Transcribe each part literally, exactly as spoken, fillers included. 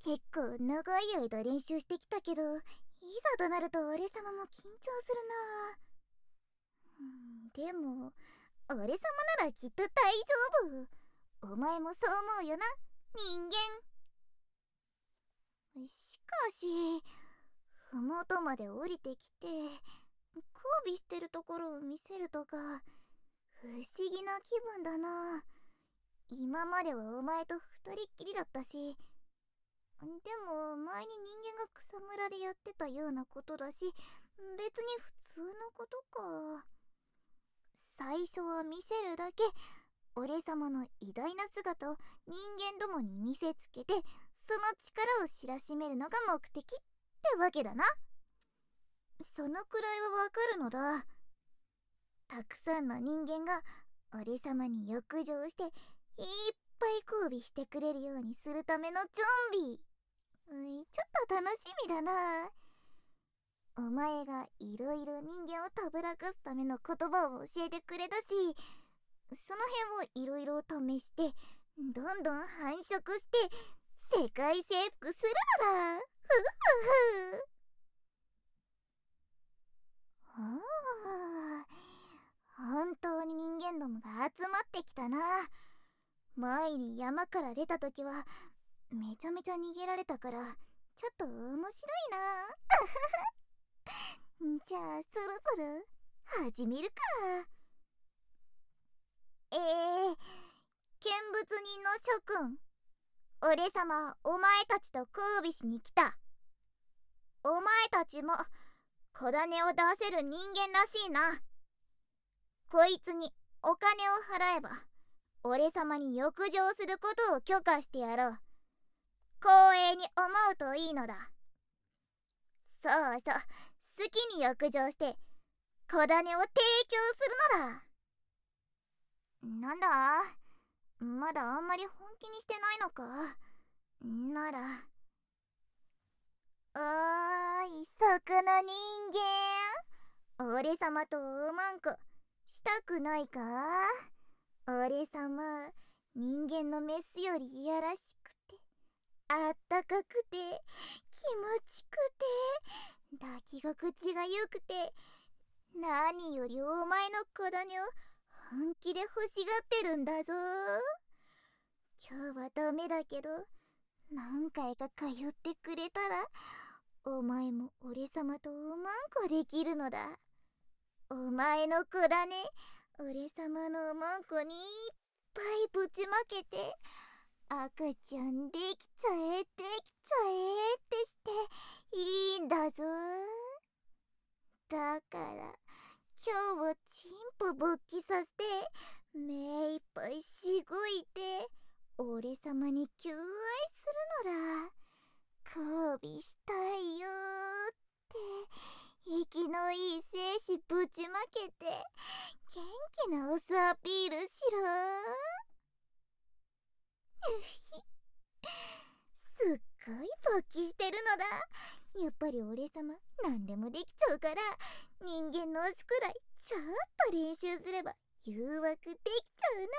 結構長い間練習してきたけど、いざとなると俺様も緊張するな。うん、でも俺様ならきっと大丈夫。お前もそう思うよな、人間。しかし麓まで降りてきて交尾してるところを見せるとか不思議な気分だな。今まではお前と二人っきりだったし、でも前に人間が草むらでやってたようなことだし、別に普通のことか。最初は見せるだけ俺様の偉大な姿を人間どもに見せつけて、その力を知らしめるのが目的ってわけだな。そのくらいはわかるのだ。たくさんの人間が俺様に浴場していっぱい交尾してくれるようにするための準備。うい、ちょっと楽しみだな。お前がいろいろ人間をたぶらかすための言葉を教えてくれたし、その辺をいろいろ試してどんどん繁殖して世界征服するのだ。ふふふ。はあ、本当に人間どもが集まってきたな。前に山から出た時はめちゃめちゃ逃げられたからちょっと面白いな。じゃあそろそろ始めるか。えー、見物人の諸君、俺様お前たちと交尾しに来た。お前たちも小種を出せる人間らしいな。こいつにお金を払えば俺様に浴場することを許可してやろう。光栄に思うといいのだ。そうそう、好きに浴場して小種を提供するのだ。なんだ、まだあんまり本気にしてないのか。なら、おーい、そこの人間、俺様とおまんこしたくないか。俺様、人間のメスよりいやらしくてあったかくて気持ちくて抱き心地がよくて、何よりお前の子種を本気で欲しがってるんだぞ。今日はダメだけど何回か通ってくれたらお前も俺様とおまんこできるのだ。お前の子種俺様のおまんこにいっぱいぶちまけて赤ちゃんできちゃえできちゃえってしていいんだぞ。だから今日はチンポ勃起させて目いっぱいしごいて俺様に求愛するのだ。交尾したいよーって息のいい精子ぶちまけて元気なオスアピールしろー。すっごい勃起してるのだ。やっぱり俺様何でもできちゃうから人間のオスくらいちょっと練習すれば誘惑できちゃうな。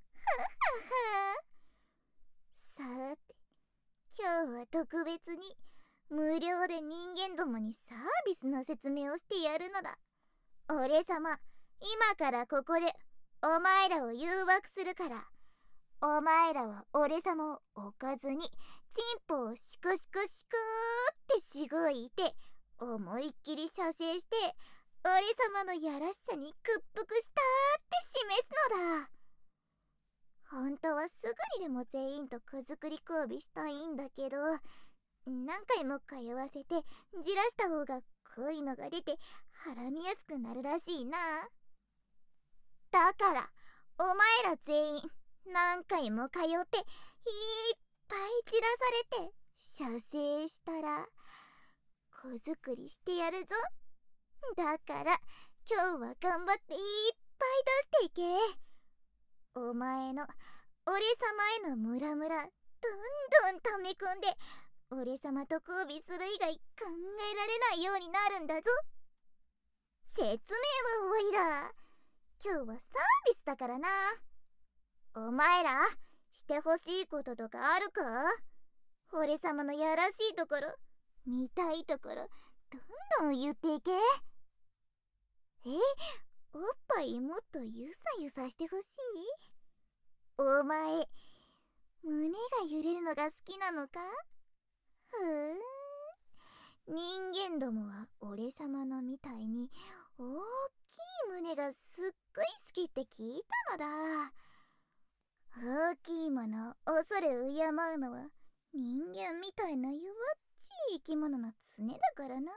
ははは。さて今日は特別に無料で人間どもにサービスの説明をしてやるのだ。俺様今からここでお前らを誘惑するから、お前らは俺様を置かずにチンポをシコシコシコーってしごいて思いっきり射精して俺様のやらしさに屈服したって示すのだ。本当はすぐにでも全員と子作り交尾したいんだけど、何回も通わせてじらした方が濃いのが出てはらみやすくなるらしいな。だからお前ら全員何回も通っていっぱい散らされて射精したら子作りしてやるぞ。だから今日は頑張っていっぱい出していけ。お前の俺様へのムラムラどんどん溜め込んで俺様と交尾する以外考えられないようになるんだぞ。説明は終わりだ。今日はサービスだからな。お前らしてほしいこととかあるか？ 俺様のやらしいところ、見たいところ、どんどん言っていけ。え、おっぱいもっとゆさゆさしてほしい？お前、胸が揺れるのが好きなのか？ふーん。人間どもは俺様のみたいに大きい胸がすっごい好きって聞いたのだ。大きいものを恐れ敬うのは人間みたいな弱っちい生き物の常だからな。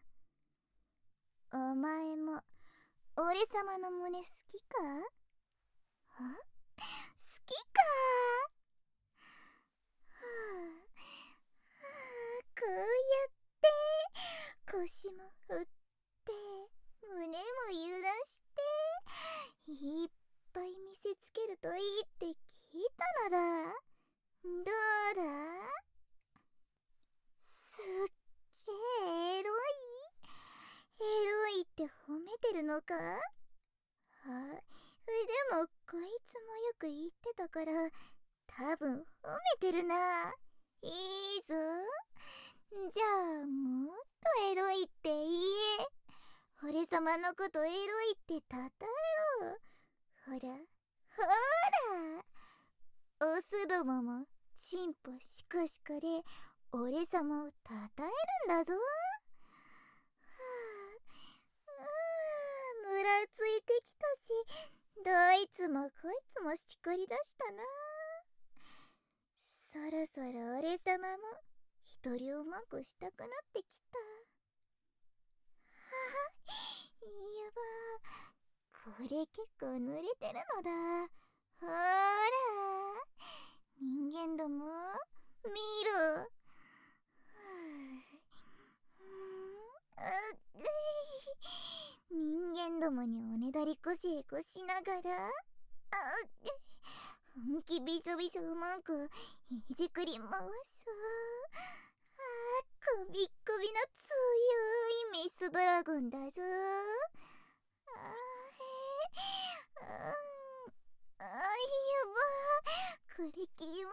お前も俺様の胸好きか？あ？好きか？はあ、はあ、こうやって腰も振って胸も揺らしていっぱい見せつけるといいって聞いたのだ。どうだ？すっげえエロい？エロいって褒めてるのか？はあ、でもこいつもよく言ってたから多分褒めてるな。いいぞ。じゃあもっとエロいって言え。俺様のことエロいってたたえろ。ほらほら、オスどももチンポシコシコで俺様をたたえるんだぞ。はあ、ああ、ムラついてきたし、どいつもこいつもしこりだしたな。そろそろ俺様も一人おまんこしたくなってきた。はあ、やば、これ結構濡れてるのだ。ほら、人間ども見ろ。人間どもにおねだりこしえこしながら、本気びしょびしょうまんこいじくり回す。あ、こびっこびの強いメスドラゴンだぞ。あー、あー、やば、これ気持ちいい。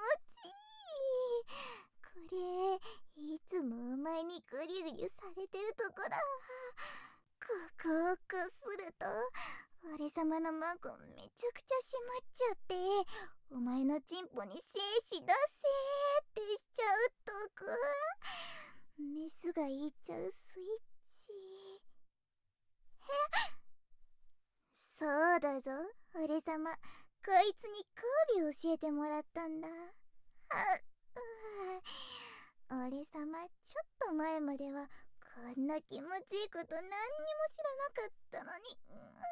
これいつもお前にグリグリされてるとこだ。ここをこすると俺様のマンコめちゃくちゃ締まっちゃって、お前のチンポに精子出せってしちゃうとこ。メスが言っちゃうスイッチ。え、そうだぞ俺様、こいつに交尾教えてもらったんだ。あ、う俺様ちょっと前まではこんな気持ちいいこと何にも知らなかったのに。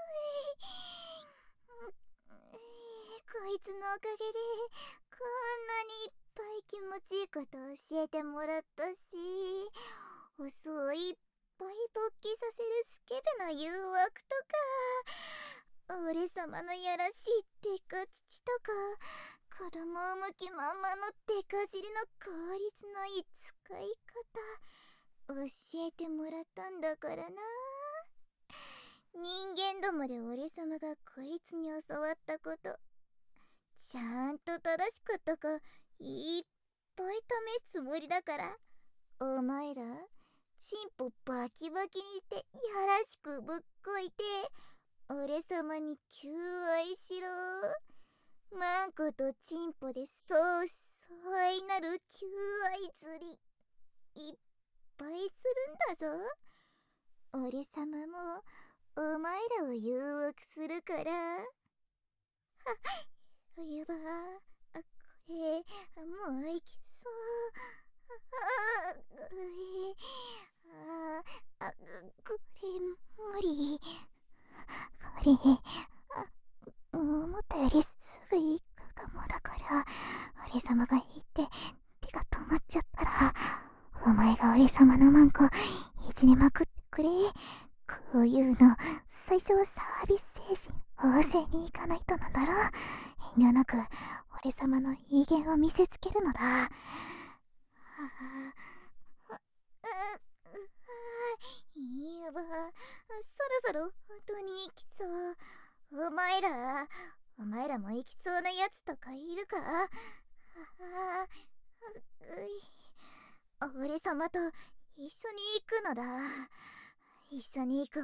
こいつのおかげでこんなにいっぱい気持ちいいこと教えてもらったし、お酢をいっぱい勃起させるスケベな誘惑とか、俺様のやらしいデカ乳とか、子供を産む気満々のデカ尻の効率のいい使い方教えてもらったんだからな。人間どもで俺様がこいつに教わったこと、ちゃんと正しかったかいっぱい試すつもりだから、お前らチンポバキバキにしてやらしくぶっこいて俺様に求愛しろ。マンコとチンポでそうそうなる求愛釣りいっぱいするんだぞ。俺様もお前らを誘惑するから。はっ、やば、あ、これもういきそう。ああ、あ、これ無理。これあ、思ったよりすぐ行くかもだから、俺様が引いて手が止まっちゃったら、お前が俺様のマンコいじりまくってくれ。こういうの最初はサービス精神旺盛にいかないとなんだろ。遠慮なく俺様の威厳を見せつけるのだ。はあ、やば、そろそろ本当に行きそう。お前らお前らも行きそうなやつとかいるか？ああ、うい。 俺様と一緒に行くのだ。一緒に行こう。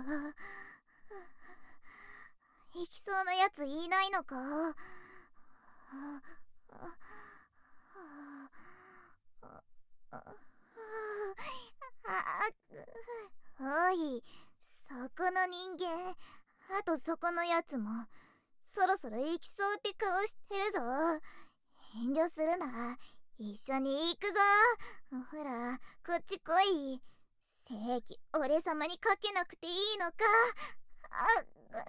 行きそうなやついないのか？おい、そこの人間、あとそこのやつもそろそろ行きそうって顔してるぞ。遠慮するな、一緒に行くぞ。ほら、こっち来い。正義俺様にかけなくていいのか？ああ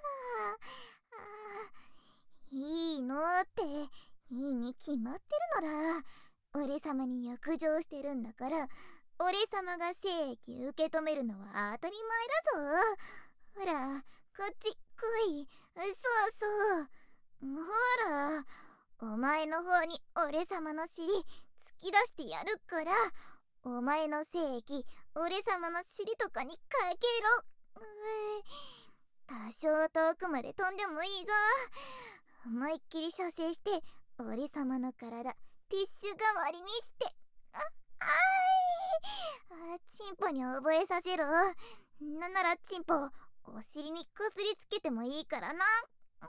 いいのって、いいに決まってるのだ。俺様に約定してるんだから、俺様が正義受け止めるのは当たり前だぞ。ほら、こっち来い。そうそう。ほら、お前の方に俺様の尻突き出してやるから、お前の正義俺様の尻とかにかけろ。多少遠くまで飛んでもいいぞ。思いっきり射精して俺様の体ティッシュ代わりにして、ああーいあチンポに覚えさせろ。なんならチンポお尻にこすりつけてもいいからな。は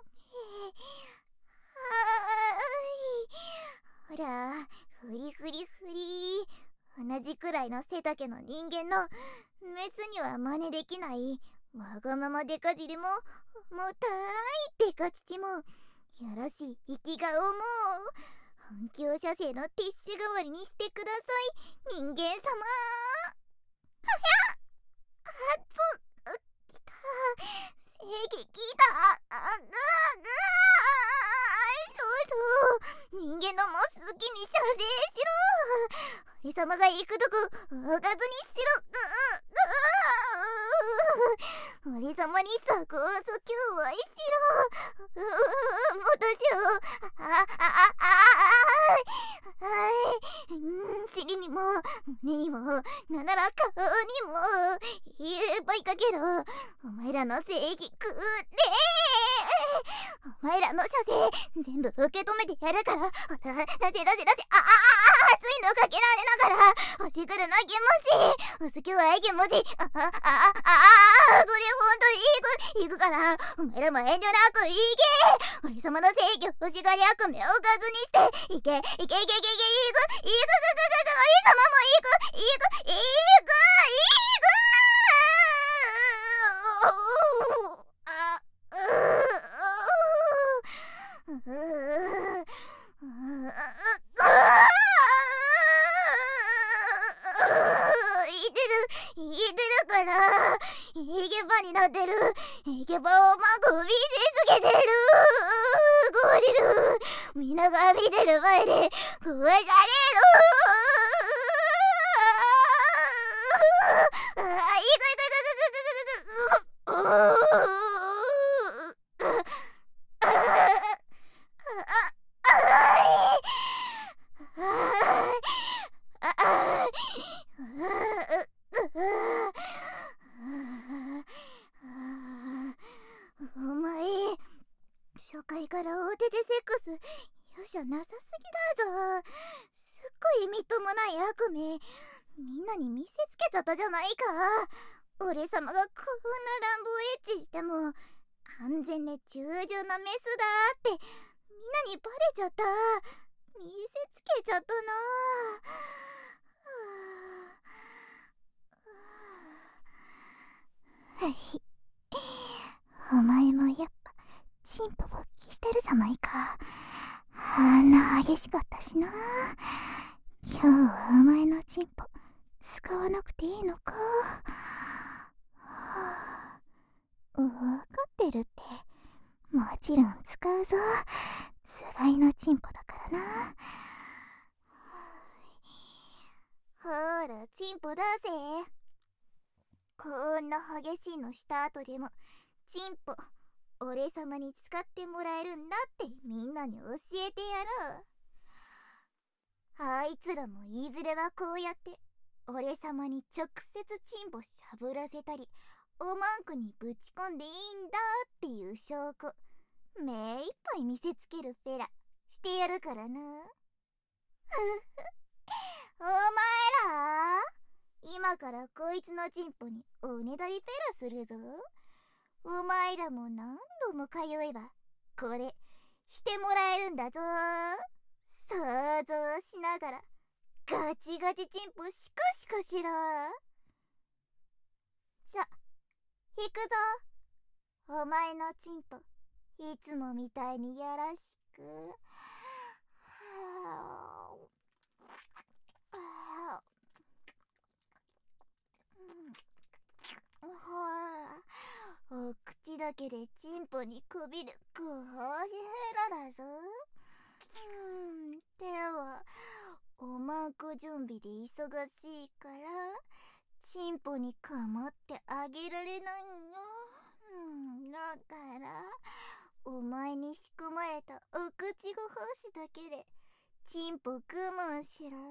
ーい、ほら、フリフリフリ。同じくらいの背丈の人間のメスには真似できないわがままデカ尻も、もたいデカ乳も、よろしい息が思う。反響射精のティッシュ代わりにしてください、人間様。はやっあつきた、正義きた。あぐぐそうそう、人間のも好きに射精しろ。俺様が行くとこおかずにしろ。ぐ俺様に鎖国を強愛しろ。ううもっとしろ。あああああはいん尻にも胸にもなんなら顔にもいっぱいかけろ。お前らの正義くれ。お前らの射精全部受け止めてやるから。ほら出せ出せ出せ。あああ熱いのかけられながら欲しくるな気持ち、お好きは気持ち。あああああそれほんといいく行くから、お前らも遠慮なく行け。俺様の正義欲しがり悪名をおかずにして行け行け行け行け行け行く行く行く俺様も行く行く行く行くあうううう言ってる言ってるから、イケバになってる。イケバをまく見せつけてる。ゴリルみんなが見てる前で食わされる。ああ、いくいくいくいくいくいくいくいく。お前初回から大手でセックス容赦なさすぎだぞ。すっごいみっともない悪名みんなに見せつけちゃったじゃないか。俺様がこんな乱暴エッチしても安全で従順なメスだってみんなにバレちゃった。見せつけちゃったな。はいお前もやっぱチンポ勃起してるじゃないか。あんな激しかったしな。今日はお前のチンポ使わなくていいのか。はあ、分かってるって。もちろん使うぞ。つがいのチンポだからな。ほらチンポ出せ。こんな激しいのした後でもチンポ俺様に使ってもらえるんだってみんなに教えてやろう。あいつらもいずれはこうやって俺様に直接チンポしゃぶらせたりおまんこにぶち込んでいいんだっていう証拠目いっぱい見せつけるフェラしてやるからな。 お前ら今からこいつのチンポにおねだりペラするぞ。お前らも何度も通えばこれしてもらえるんだぞ。想像しながらガチガチチンポシコシコしろ。じゃ、引くぞ。お前のチンポいつもみたいによろしく。はあはあ、うん、ほら、お口だけでチンポにこびるコーヒーヘラだぞ。うん、ではおまんこ準備で忙しいからチンポにかまってあげられないの。うん、だからお前に仕込まれたお口ご奉仕だけでチンポ我慢しろ。うんうん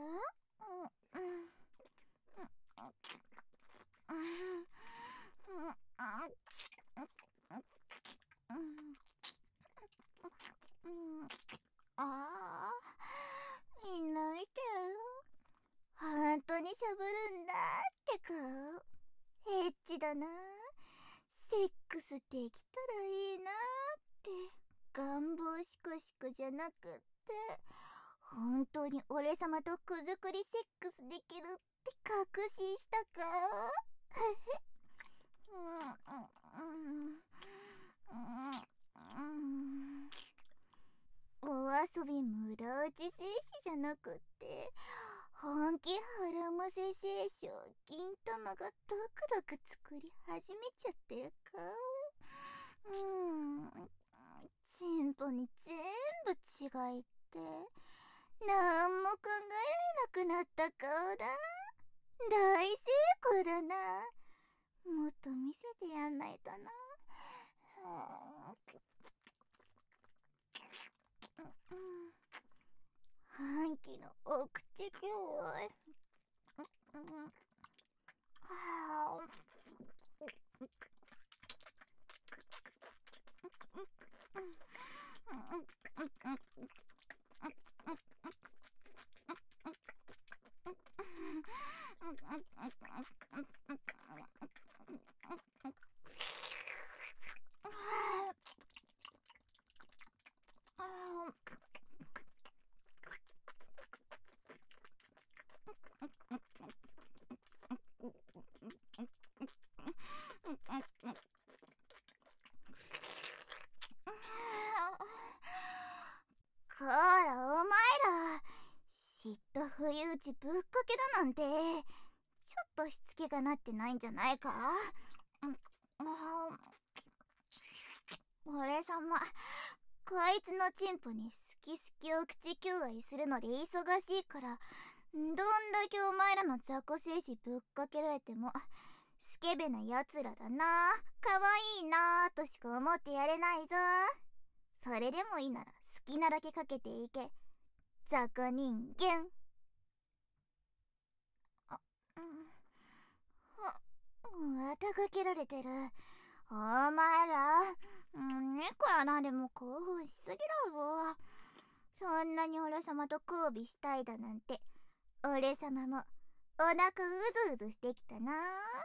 ああ、いないけど本当にしゃぶるんだって顔。エッチだな。セックスできたらいいなって願望しこしこじゃなくって本当に俺様とくずくりセックスできるって確信したか。お遊び無駄打ち静止じゃなくって本気腹ませ精子を銀玉がドクドク作り始めちゃってるか。うーん、チンポに全部違いってなんも考えられなくなった顔だ。大成功だな。もっと見せてやんないとな。半期のお口きょうい。こらお前ら、嫉妬不意打ちぶっかけだなんてちょっとしつけがなってないんじゃないか。俺様こいつのチンポに好き好きお口求愛するので忙しいからどんだけお前らの雑魚精子ぶっかけられてもスケベなやつらだな、かわいいなーとしか思ってやれないぞ。それでもいいなら好きなだけかけていけ雑魚人間。あ、うん、またかけられてる。お前ら、うん、猫やなでも興奮しすぎだぞ。そんなに俺様と交尾したいだなんて俺様もお腹うずうずしてきたな。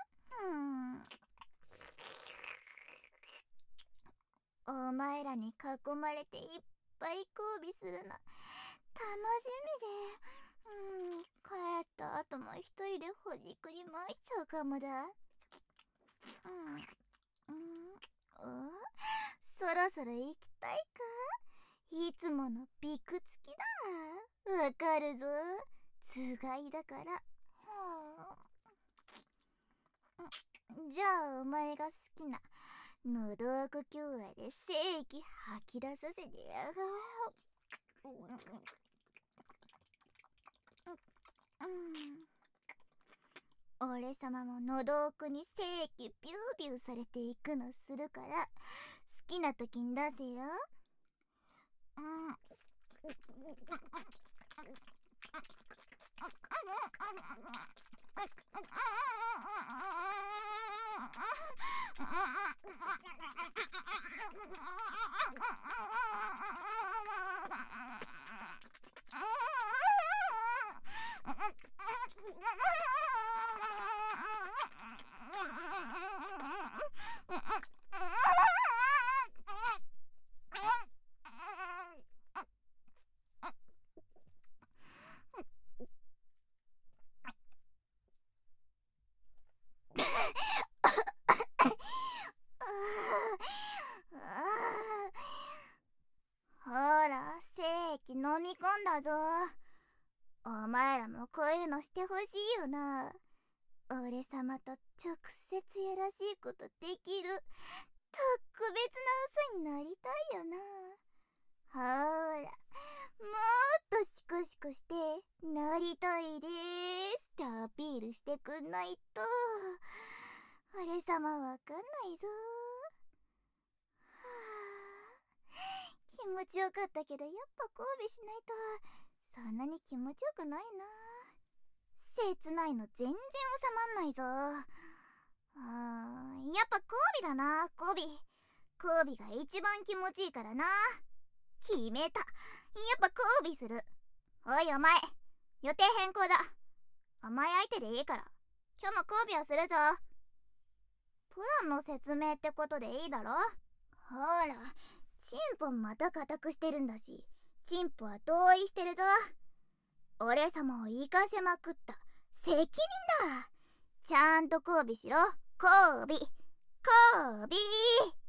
うん、お前らに囲まれていっぱい交尾するの楽しみで、うん、帰った後も一人でほじくりまいちゃうかもだ。うんうん、おそろそろ行きたいか。いつものビクつきだ。わかるぞ、つがいだから。じゃあお前が好きな喉奥求愛で正気吐き出させてやろう。うん、俺様も喉奥に正気ビュービューされていくのするから好きな時に出せよ。うん、 ほら、精液飲み込んだぞ。お前らもこういうのしてほしいよな。俺様と直接やらしいことできる特別な嘘になりたいよな。ほら、もっとシクシクしてなりたいでーすってアピールしてくんないと俺様わかんないぞ。はあ、気持ちよかったけどやっぱ交尾しないとそんなに気持ちよくないな。切ないの全然収まんないぞ。うーん、やっぱ交尾だな。交尾交尾が一番気持ちいいからな。決めた。やっぱ交尾する。おいお前、予定変更だ。お前相手でいいから今日も交尾をするぞ。プランの説明ってことでいいだろ。ほら、チンポまた固くしてるんだし、チンポは同意してるぞ。俺様を生かせまくった責任だ。ちゃんと交尾しろ。交尾交尾